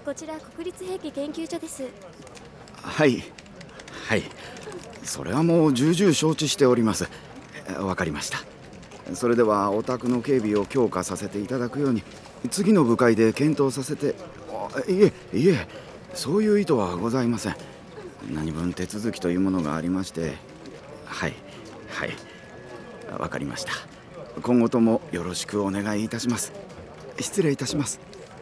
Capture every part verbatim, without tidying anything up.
こちら国立兵器研究所です。 はいはい、それはもう重々承知しております。わかりました。それではお宅の警備を強化させていただくように次の部会で検討させて。いえいえ、そういう意図はございません。何分手続きというものがありまして。はいはい、わかりました。今後ともよろしくお願いいたします。失礼いたします。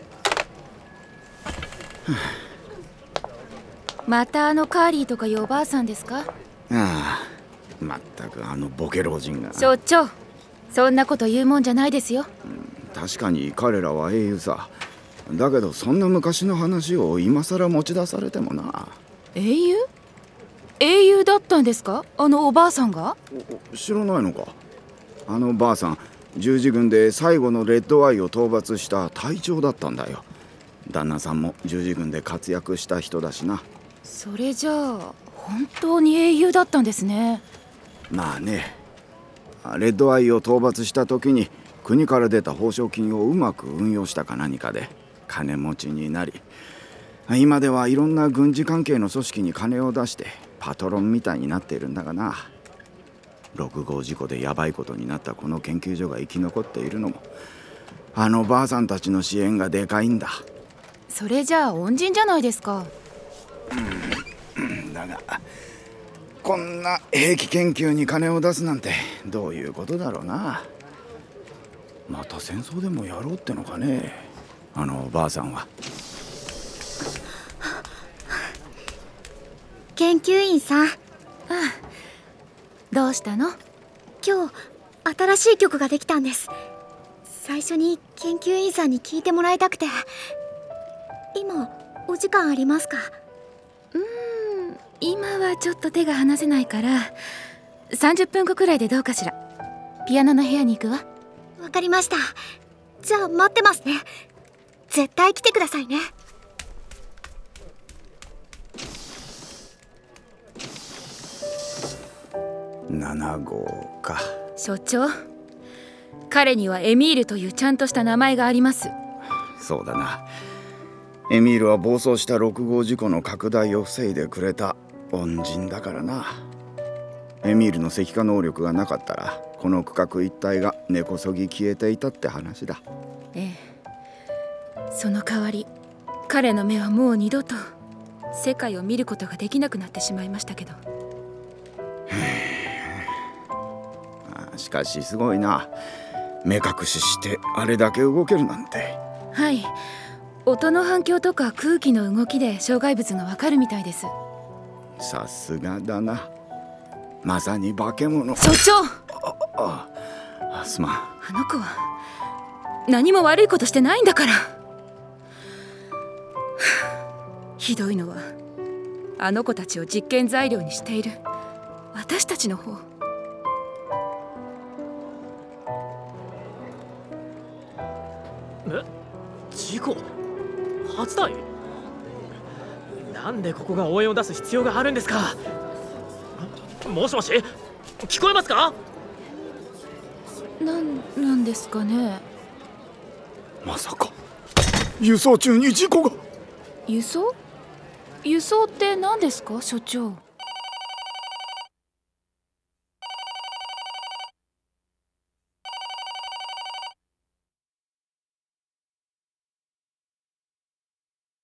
またあのカーリーとかいうおばあさんですか？ ああ、まったくあのボケ老人が。 所長、そんなこと言うもんじゃないですよ。 うん、確かに彼らは英雄さ。だけどそんな昔の話を今さら持ち出されてもな。 英雄？英雄だったんですか？あのおばあさんが？ 知らないのか？あのばあさん、十字軍で最後のレッドアイを討伐した隊長だったんだよ。旦那さんも十字軍で活躍した人だしな。 それじゃあ本当に英雄だったんですね。 まあね、レッドアイを討伐した時に国から出た報奨金をうまく運用したか何かで金持ちになり、今ではいろんな軍事関係の組織に金を出してパトロンみたいになっているんだがな。ろくごう事故でヤバいことになったこの研究所が生き残っているのもあのばあさんたちの支援がでかいんだ。 それじゃあ恩人じゃないですか。 うん、だがこんな兵器研究に金を出すなんてどういうことだろうな。また戦争でもやろうってのかね、あのおばあさんは。 研究員さん。ああ、 どうしたの？ 今日新しい曲ができたんです。最初に研究員さんに聞いてもらいたくて。今お時間ありますか？ うーん、今はちょっと手が離せないからさんじゅっぷんごくらいでどうかしら。ピアノの部屋に行くわ。 わかりました。じゃあ待ってますね。絶対来てくださいね。 ななごうか。 所長、彼にはエミールというちゃんとした名前があります。 そうだな。エミールは暴走したろくごう事故の拡大を防いでくれた恩人だからな。エミールの石化能力がなかったらこの区画一帯が根こそぎ消えていたって話だ。 ええ、その代わり彼の目はもう二度と世界を見ることができなくなってしまいましたけど。 しかしすごいな。目隠ししてあれだけ動けるなんて。 はい、音の反響とか空気の動きで障害物がわかるみたいです。 さすがだな。まさに化け物。 所長！ ああ、すまん。 あの子は何も悪いことしてないんだから。ひどいのはあの子たちを実験材料にしている私たちの方。 え、事故？初台？なんでここが応援を出す必要があるんですか？もしもし、聞こえますか？ なんなんですかね。 まさか輸送中に事故が。 輸送？輸送って何ですか、所長？